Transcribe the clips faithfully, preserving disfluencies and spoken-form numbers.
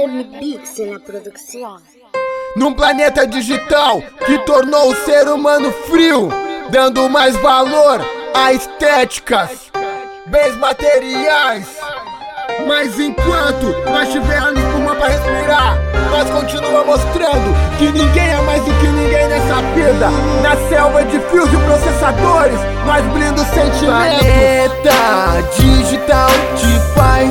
M Beats na produção. Num planeta digital que tornou o ser humano frio, dando mais valor a estéticas, bens materiais. Mas enquanto nós tivermos pulmão pra respirar, nós continuamos mostrando que ninguém é mais do que ninguém nessa vida. Na selva de fios e processadores, nós blinda o sentimento. Planeta digital te faz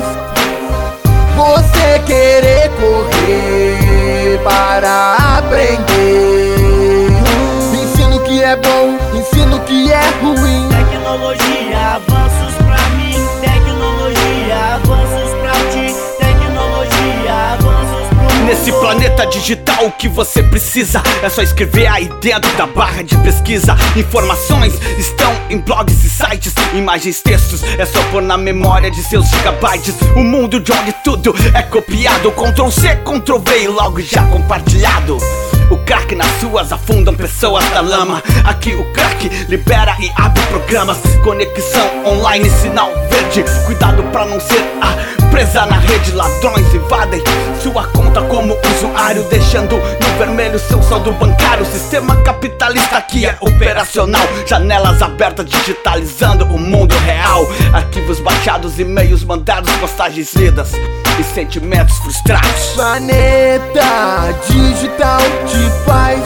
você querer correr para aprender. Ensino que é bom, ensino que é ruim. Tecnologia, avanços pra mim. Tecnologia, avanços pra ti. Tecnologia, avanços pro mundo. Nesse planeta digital o que você precisa é só escrever aí dentro da barra de pesquisa. Informações estão em blogs e sites, imagens, textos, é só pôr na memória de seus gigabytes. O mundo de onde tudo é copiado, Ctrl C, Ctrl V e logo já compartilhado. O crack nas suas afundam pessoas da lama. Aqui o crack libera e abre programas. Conexão online, sinal verde. Cuidado pra não ser a presa na rede. Ladrões invadem sua conta como usuário, deixando no vermelho seu saldo bancário. Sistema capitalista que é operacional. Janelas abertas digitalizando o mundo real. Arquivos baixados, e-mails mandados, postagens lidas e sentimentos frustrados. Planeta digital te faz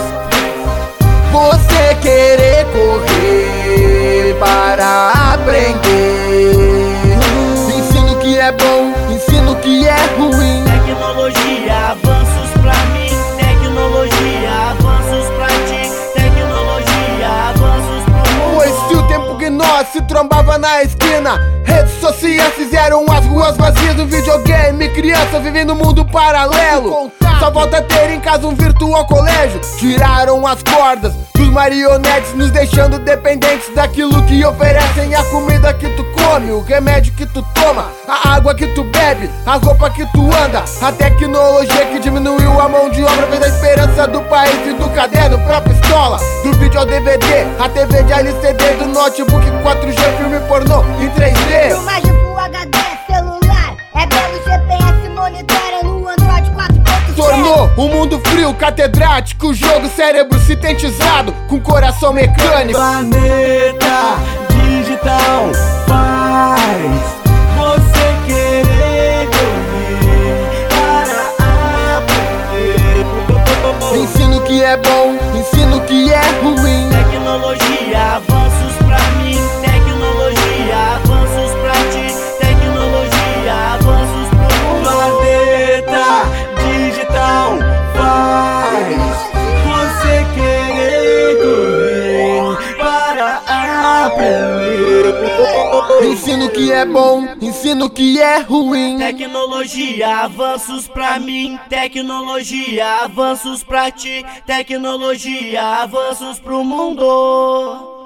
você querer correr para aprender. Ensino que é bom, ensino que é ruim. Tecnologia, avanços pra mim. Tecnologia, avanços pra ti. Tecnologia, avanços pro mundo. Pois se o tempo que nós se trombava na esquina, redes sociais fizeram as ruas vazias. Um videogame, criança vivendo no mundo paralelo. Só volta a ter em casa um virtual colégio. Tiraram as cordas dos marionetes, nos deixando dependentes daquilo que oferecem. A comida que tu come, o remédio que tu toma, a água que tu bebe, a roupa que tu anda. A tecnologia que diminuiu a mão de obra, fez a esperança do país e do caderno pra pistola. Do vídeo ao D V D, a T V de L C D, do notebook quatro G, filme pornô em três D. Filmagem Full H D, celular, é belo G P S, monitora no Android quatro ponto zero. Tornou o mundo frio, catedrático, jogo cérebro sintetizado com coração mecânico. Planeta digital faz você querer correr para aprender. Ensino que é bom, ensino que é ruim. Tecnologia, avanços pra mim. Tecnologia, avanços pra ti. Tecnologia, avanços pro mundo. Planeta digital faz você querer correr para aprender. Ensino que é bom, ensino que é ruim. Tecnologia, avanços pra mim. Tecnologia, avanços pra ti. Tecnologia, avanços pro mundo.